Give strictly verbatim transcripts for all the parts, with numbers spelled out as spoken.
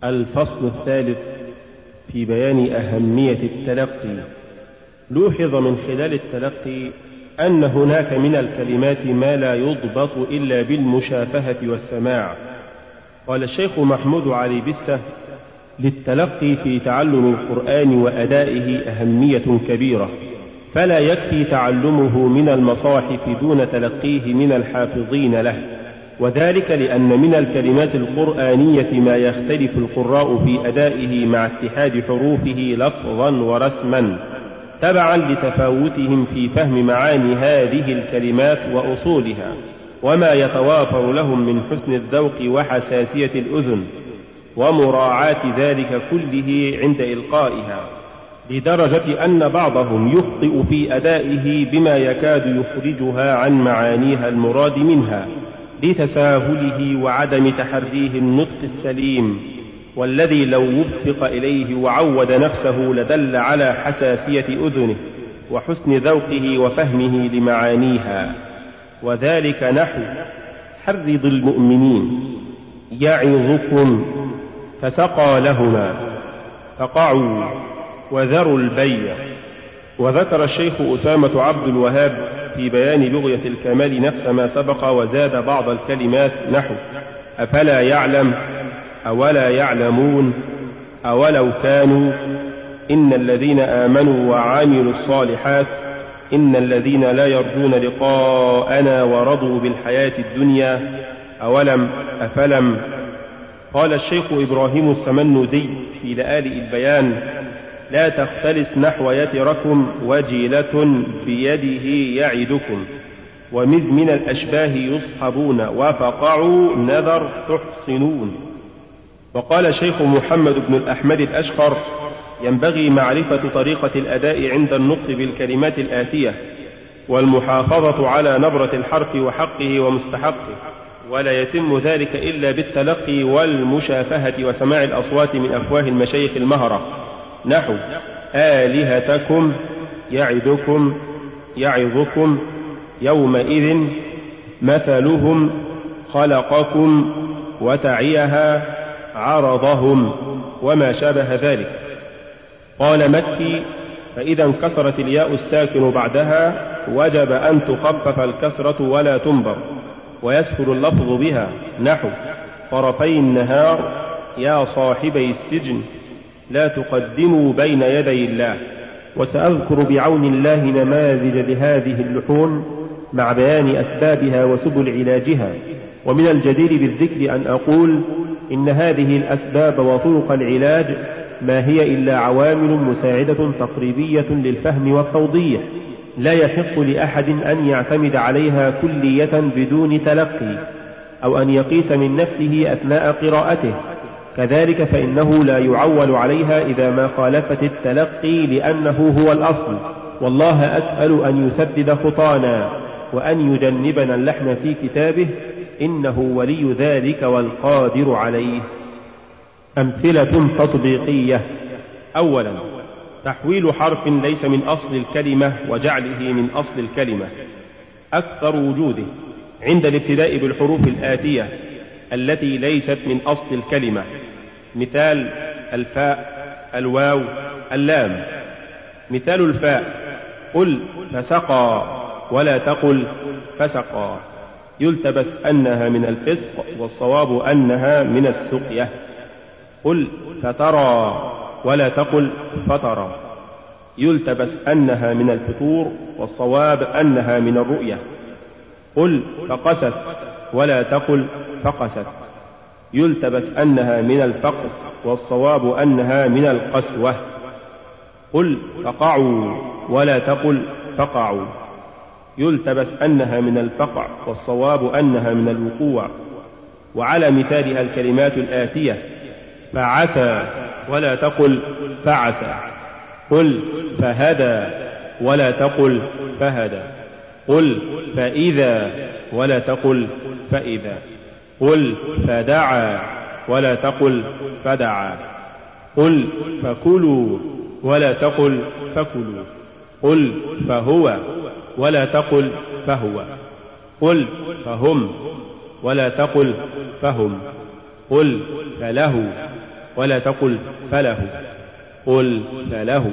الفصل الثالث في بيان أهمية التلقي. لوحظ من خلال التلقي أن هناك من الكلمات ما لا يضبط إلا بالمشافهة والسماع. قال الشيخ محمود علي بسة: للتلقي في تعلم القرآن وأدائه أهمية كبيرة، فلا يكفي تعلمه من المصاحف دون تلقيه من الحافظين له، وذلك لأن من الكلمات القرآنية ما يختلف القراء في أدائه مع اتحاد حروفه لفظا ورسما، تبعا لتفاوتهم في فهم معاني هذه الكلمات وأصولها، وما يتوافر لهم من حسن الذوق وحساسية الأذن ومراعاة ذلك كله عند إلقائها، لدرجة أن بعضهم يخطئ في أدائه بما يكاد يخرجها عن معانيها المراد منها لتساهله وعدم تحريه النطق السليم، والذي لو وفق إليه وعود نفسه لدل على حساسية أذنه وحسن ذوقه وفهمه لمعانيها. وذلك نحو: حرض المؤمنين يعظكم فسقى لهما فقعوا وذروا البيع. وذكر الشيخ أسامة عبد الوهاب في بيان بغية الكمال نفس ما سبق، وزاد بعض الكلمات نحو: أفلا يعلم، أولا يعلمون، أولو كانوا، إن الذين آمنوا وعملوا الصالحات، إن الذين لا يرجون لقاءنا ورضوا بالحياة الدنيا، أولم، أفلم. قال الشيخ إبراهيم السمنودي في لآلئ البيان: لا تختلس نحو يتركم وجيلة بيده يعدكم، ومذ من الأشباه يصحبون، وفقعوا نذر تحصنون. وقال الشيخ محمد بن الأحمد الأشقر: ينبغي معرفة طريقة الأداء عند النطق بالكلمات الآتية، والمحافظة على نبرة الحرف وحقه ومستحقه، ولا يتم ذلك إلا بالتلقي والمشافهة وسماع الأصوات من أفواه المشايخ المهرة، نحو: آلهتكم يعدكم يعظكم يومئذ مثلهم خلقكم وتعيها عرضهم، وما شابه ذلك. قال مكي: فإذا انكسرت الياء الساكن بعدها وجب أن تخفف الكسرة ولا تنبر، ويسهل اللفظ بها، نحو: طرفي النهار يا صاحبي السجن لا تقدموا بين يدي الله. وسأذكر بعون الله نماذج لهذه اللحون مع بيان أسبابها وسبل علاجها. ومن الجدير بالذكر أن أقول إن هذه الأسباب وطرق العلاج ما هي إلا عوامل مساعدة تقريبية للفهم والتوضيح، لا يحق لأحد أن يعتمد عليها كلية بدون تلقي، أو أن يقيس من نفسه أثناء قراءته. كذلك فإنه لا يعول عليها إذا ما خالفت التلقي، لأنه هو الأصل. والله أسأل أن يسدد خطانا وأن يجنبنا اللحن في كتابه، إنه ولي ذلك والقادر عليه. أمثلة تطبيقية: أولا، تحويل حرف ليس من أصل الكلمة وجعله من أصل الكلمة. أكثر وجوده عند الابتداء بالحروف الآتية التي ليست من أصل الكلمة، مثال: الفاء، الواو، اللام. مثال الفاء: قل فسقى ولا تقل فسقى، يلتبس أنها من الفسق، والصواب أنها من السقية. قل فترى ولا تقل فترى، يلتبس أنها من الفتور، والصواب أنها من الرؤية. قل فقست ولا تقل فقست، يلتبس أنها من الفقس، والصواب أنها من القسوة. قل فقعوا ولا تقل فقعوا، يلتبس أنها من الفقع، والصواب أنها من الوقوع. وعلى مثالها الكلمات الآتية: فعسى ولا تقل فعسى، قل فهدى ولا تقل فهدى، قل فإذا ولا تقل فإذا، قل فدعا ولا تقل فدعا، قل فكلوا ولا تقل فكلوا، قل فهو ولا تقل فهو، قل فهم ولا تقل فهم، قل فله ولا تقل فله. قل فله.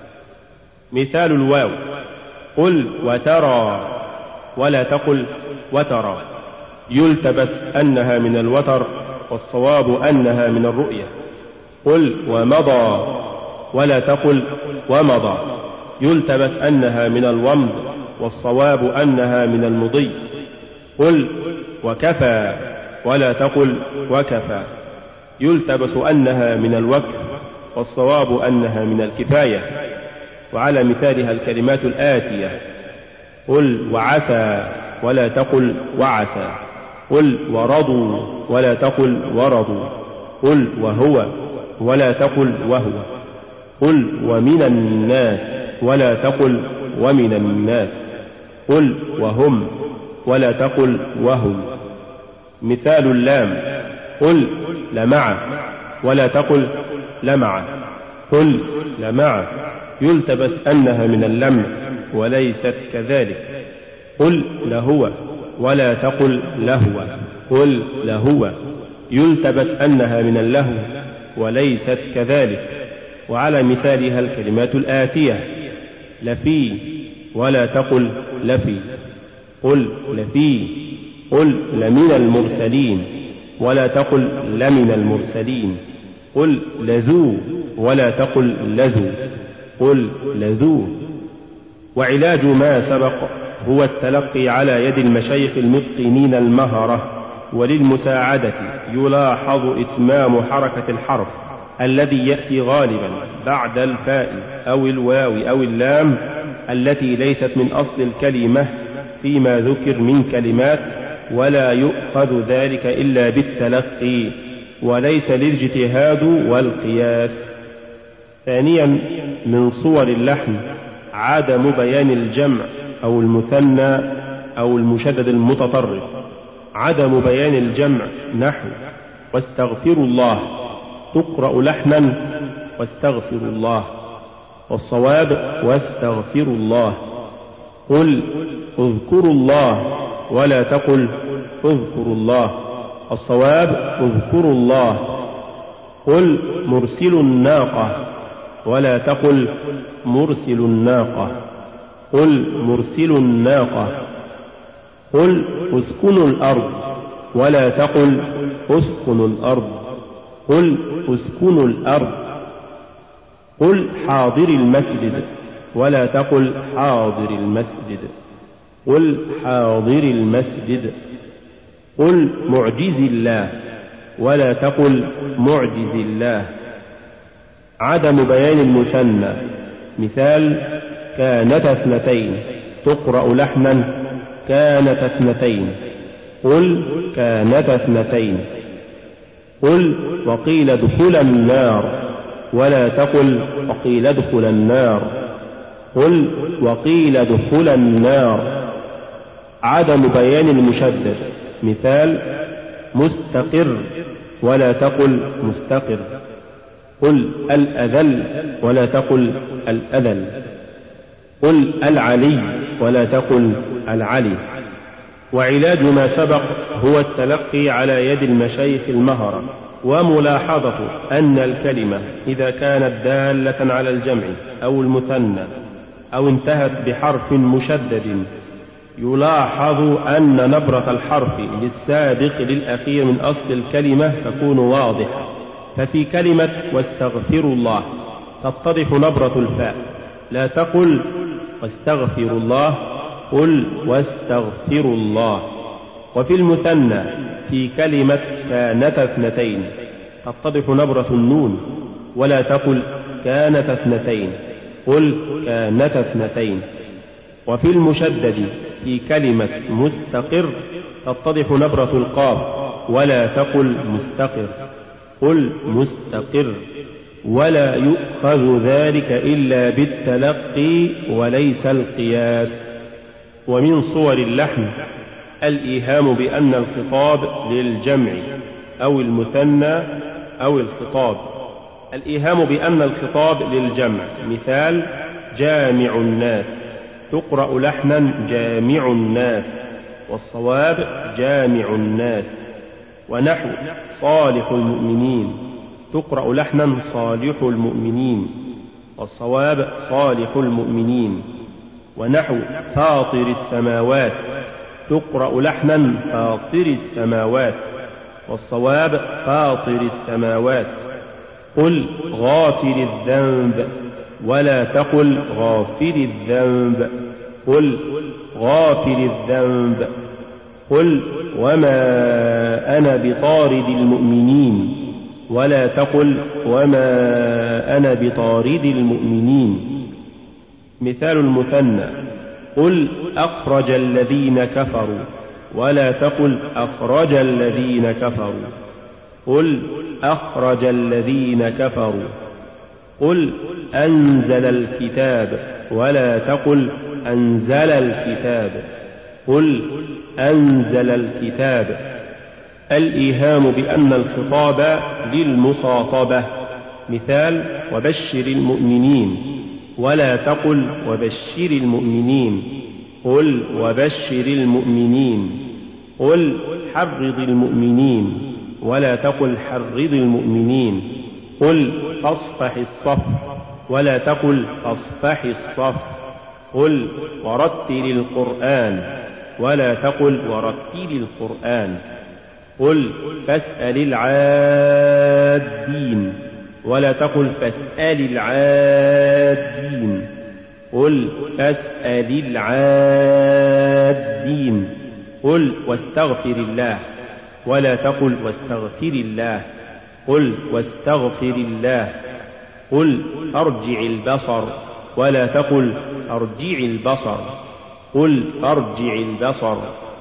مثال الواو: قل وترى ولا تقل وترى. يلتبس أنها من الوتر والصواب أنها من الرؤية. قل ومضى ولا تقل ومضى. يلتبس أنها من الومض والصواب أنها من المضي. قل وكفى ولا تقل وكفى. يلتبس أنها من الوكف والصواب أنها من الكفاية. وعلى مثالها الكلمات الآتية: قل وعسى ولا تقل وعسى. قل ورضوا ولا تقل ورضوا. قل وهو ولا تقل وهو. قل ومن الناس ولا تقل ومن الناس. قل وهم ولا تقل وهم. مثال اللام: قل لمع ولا تقل لمع. قل لمع. يلتبس أنها من اللمع وليست كذلك. قل لهو ولا تقل لهو. قل لهو. يلتبس أنها من اللهو وليست كذلك. وعلى مثالها الكلمات الآتية: لفي ولا تقل لفي. قل لفي. قل لمن المرسلين ولا تقل لمن المرسلين. قل لذو ولا تقل لذو. قل لذو. وعلاج ما سبق هو التلقي على يد المشايخ المتقنين المهرة. وللمساعدة يلاحظ إتمام حركة الحرف الذي يأتي غالبا بعد الفاء أو الواو أو اللام التي ليست من أصل الكلمة فيما ذكر من كلمات، ولا يؤخذ ذلك إلا بالتلقي وليس الاجتهاد والقياس. ثانيا، من صور اللحن عدم بيان الجمع أو المثنى أو المشدد المتطرف. عدم بيان الجمع نحو واستغفروا الله تقرأ لحنا واستغفر الله، والصواب واستغفروا الله. قل اذكروا الله ولا تقل اذكروا الله، الصواب اذكروا الله. قل مرسل الناقة ولا تقل مرسل الناقة. قل مرسل الناقة. قل اسكنوا الأرض ولا تقل اسكنوا الأرض. قل اسكنوا الأرض. قل حاضر المسجد ولا تقل حاضر المسجد. قل حاضر المسجد. قل معجز الله ولا تقل معجز الله. عدم بيان المثنى. مثال: كانت اثنتين تقرأ لحنا كانت اثنتين. قل كانت اثنتين. قل وقيل ادخل النار ولا تقل وقيل ادخل النار. قل وقيل ادخل النار. عدم بيان المشدد. مثال: مستقر ولا تقل مستقر. قل الأذل ولا تقل الأذل. قل العلي ولا تقل العلي. وعلاج ما سبق هو التلقي على يد المشايخ المهرة، وملاحظة أن الكلمة إذا كانت دالة على الجمع أو المثنى أو انتهت بحرف مشدد يلاحظ أن نبرة الحرف للسابق للأخير من أصل الكلمة تكون واضحة. ففي كلمة واستغفروا الله تتضح نبرة الفاء، لا تقل واستغفروا الله، قل واستغفروا الله. وفي المثنى في كلمة كانت اثنتين تتضح نبرة النون، ولا تقل كانت اثنتين، قل كانت اثنتين. وفي المشدد في كلمة مستقر تتضح نبرة القاف، ولا تقل مستقر، قل مستقر. ولا يؤخذ ذلك إلا بالتلقي وليس القياس. ومن صور اللحن الإيهام بأن الخطاب للجمع أو المثنى أو الخطاب. الإيهام بأن الخطاب للجمع. مثال: جامع الناس تقرأ لحنا جامع الناس، والصواب جامع الناس. ونحو صالح المؤمنين تقرأ لحنا صالح المؤمنين، والصواب صالح المؤمنين. ونحو فاطر السماوات تقرأ لحنا فاطر السماوات، والصواب فاطر السماوات. قل غافر الذنب ولا تقل غافر الذنب، قل غافر الذنب. قل وما أنا بطارد المؤمنين ولا تقل وما أنا بطارد المؤمنين. مثال المثنى قل أخرج الذين كفروا ولا تقل أخرج الذين كفروا، قل أخرج الذين كفروا. قل أنزل الكتاب ولا تقل أنزل الكتاب، قل أنزل الكتاب. الإيهام بأن الخطاب للمخاطبة. مثال وبشر المؤمنين ولا تقل وبشر المؤمنين، قل وبشر المؤمنين. قل حرض المؤمنين ولا تقل حرض المؤمنين، قل فاصفح الصف ولا تقل فاصفح الصف. قل ورتل القرآن ولا تقل ورتل القرآن. قل فاسأل العادين ولا تقل فاسأل العادين، قل فاسأل العادين. قل واستغفر الله ولا تقل واستغفر الله، قل واستغفر الله. قل ارجع البصر ولا تقل ارجع البصر، قل ارجع البصر.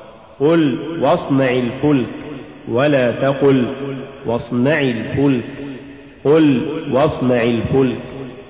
قل واصنع الفلك ولا تقل واصنع الفلك، قل واصنع الفلك.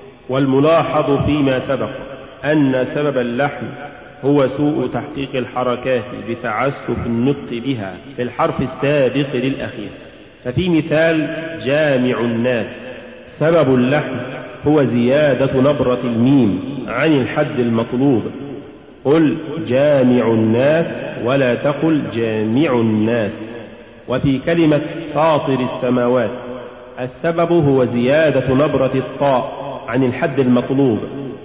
والملاحظ فيما سبق أن سبب اللحن هو سوء تحقيق الحركات بتعسف النطق بها في الحرف السابق للأخير. ففي مثال جامع الناس سبب اللحن هو زيادة نبرة الميم عن الحد المطلوب، قل جامع الناس ولا تقل جامع الناس. وفي كلمة فاطر السماوات السبب هو زيادة نبرة الطاء عن الحد المطلوب،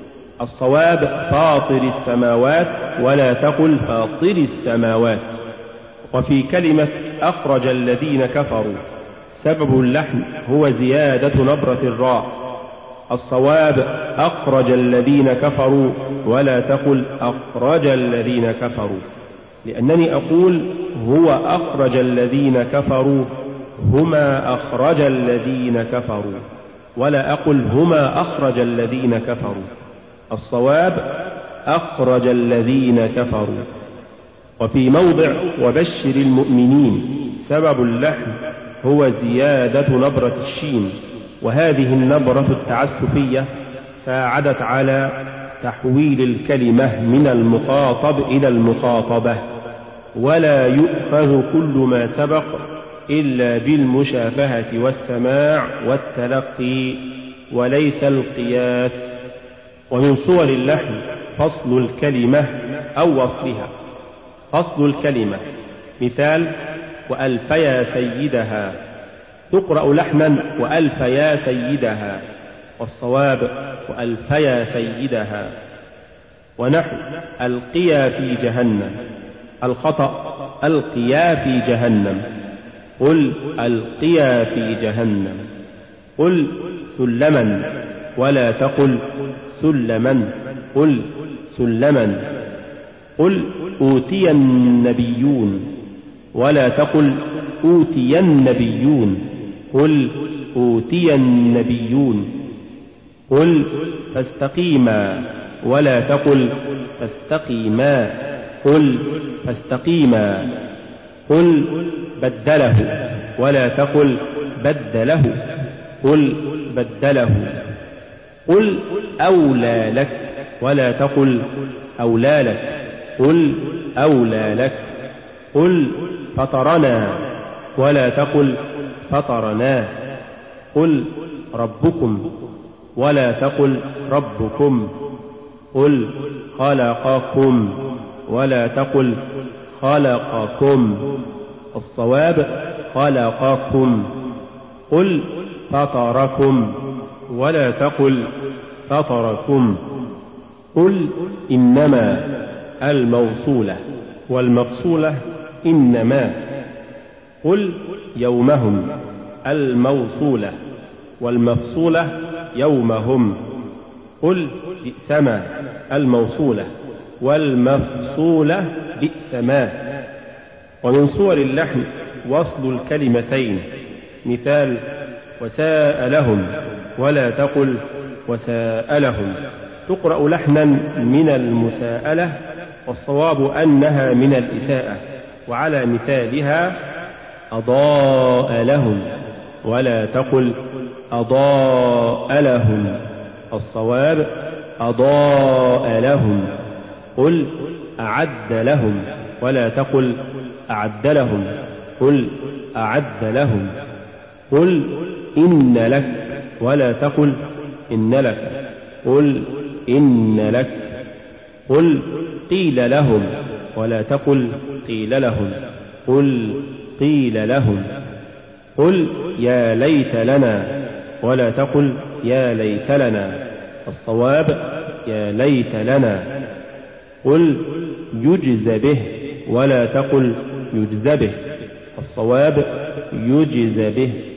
الصواب فاطر السماوات ولا تقل فاطر السماوات. وفي كلمة أخرج الذين كفروا سبب اللحن هو زيادة نبرة الراء، الصواب أخرج الذين كفروا ولا تقل أخرج الذين كفروا، لأنني أقول هو أخرج الذين كفروا هما أخرج الذين كفروا، ولا أقل هما أخرج الذين كفروا، الصواب أخرج الذين كفروا. وفي موضع وبشر المؤمنين سبب اللحن هو زيادة نبرة الشين، وهذه النبرة التعسفية ساعدت على تحويل الكلمة من المخاطب إلى المخاطبة. ولا يؤخذ كل ما سبق إلا بالمشافهة والسماع والتلقي وليس القياس. ومن صور اللحن فصل الكلمة أو وصلها. فصل الكلمة مثال وألف يا سيدها تقرأ لحنا وألف يا سيدها، والصواب وألف يا سيدها. ونحو ألقيا في جهنم، الخطأ ألقيا في جهنم، قل ألقيا في جهنم. قل سلما ولا تقل سلما، قل سلما. قل أوتي النبيون ولا تقل أوتي النبيون، قل أوتي النبيون. قل فاستقيما ولا تقل فاستقيما، قل فاستقيما. قل بدله ولا تقل بدله، قل بدله. قل أولى لك ولا تقل أولى لك، قل أولى لك. قل فطرنا ولا تقل فطرنا، قل ربكم ولا تقل ربكم. قل خلقكم ولا تقل خلقكم، الصواب خلقكم. قل فطركم ولا تقل فطركم. قل إنما الموصولة والمفصولة إنما. قل يومهم الموصولة والمفصولة يومهم. قل بئسما الموصولة والمفصولة بئسما. ومن صور اللحن وصل الكلمتين، مثال وساءلهم ولا تقل وساءلهم، تقرأ لحنا من المساءلة، والصواب أنها من الإساءة. وعلى مثالها أضاء لهم ولا تقل أضاء لهم، الصواب أضاء لهم. قل أعد لهم ولا تقل أعد لهم، قل أعد لهم. قل إن لك ولا تقل إن لك، قل إن لك. قل قيل لهم ولا تقل قيل لهم، قل قيل لهم. قل يا ليت لنا ولا تقل يا ليت لنا، الصواب يا ليت لنا. قل يجز به ولا تقل يجز به، الصواب يجز به.